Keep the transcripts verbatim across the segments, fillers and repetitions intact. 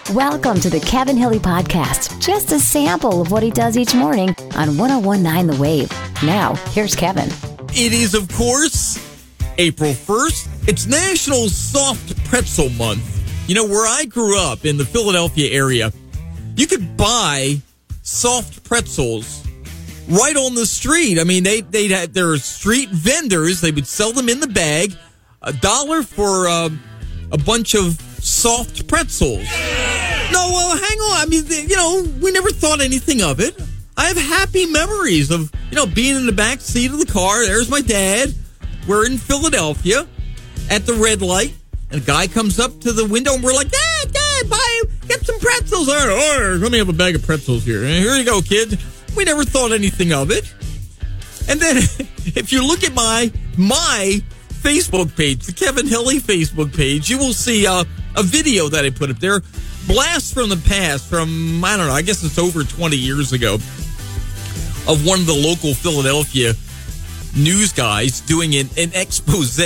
Welcome to the Kevin Hilly Podcast. Just a sample of what he does each morning on one oh one point nine The Wave. Now, here's Kevin. It is, of course, April first. It's National Soft Pretzel Month. You know, where I grew up in the Philadelphia area, you could buy soft pretzels right on the street. I mean, they, they'd have their street vendors. They would sell them in the bag. A dollar for uh, a bunch of soft pretzels. No, well, hang on. I mean, you know, we never thought anything of it. I have happy memories of, you know, being in the back seat of the car. There's my dad. We're in Philadelphia at the red light. And a guy comes up to the window and we're like, Dad, Dad, buy, get some pretzels. All right, all right, let me have a bag of pretzels here. And here you go, kid. We never thought anything of it. And then if you look at my, my Facebook page, the Kevin Hilly Facebook page, you will see uh, a video that I put up there. Blast from the past from, I don't know, I guess it's over twenty years ago, of one of the local Philadelphia news guys doing an, an expose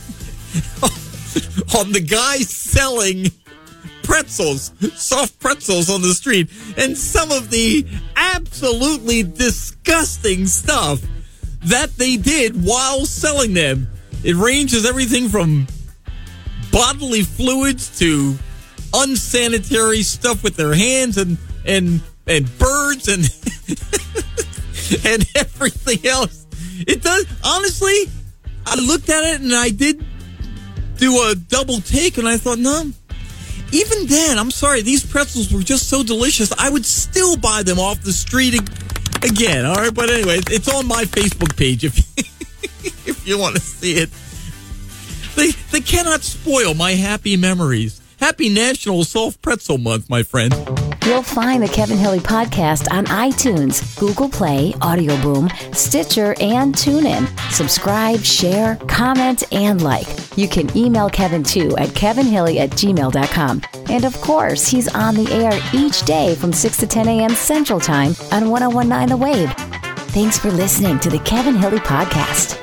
on the guy selling pretzels, soft pretzels on the street, and some of the absolutely disgusting stuff that they did while selling them. It ranges everything from bodily fluids to unsanitary stuff with their hands and and and birds and and everything else. It does, honestly, I looked at it and I did do a double take and I thought, no, even then, I'm sorry, these pretzels were just so delicious, I would still buy them off the street again. All right, but anyway, it's on my Facebook page if if you want to see it. They they cannot spoil my happy memories. Happy National Soft Pretzel Month, my friend. You'll find the Kevin Hilly Podcast on iTunes, Google Play, Audio Boom, Stitcher, and TuneIn. Subscribe, share, comment, and like. You can email Kevin, too, at kevinhilly at gmail dot com. And, of course, he's on the air each day from six to ten a.m. Central Time on one oh one point nine The Wave. Thanks for listening to the Kevin Hilly Podcast.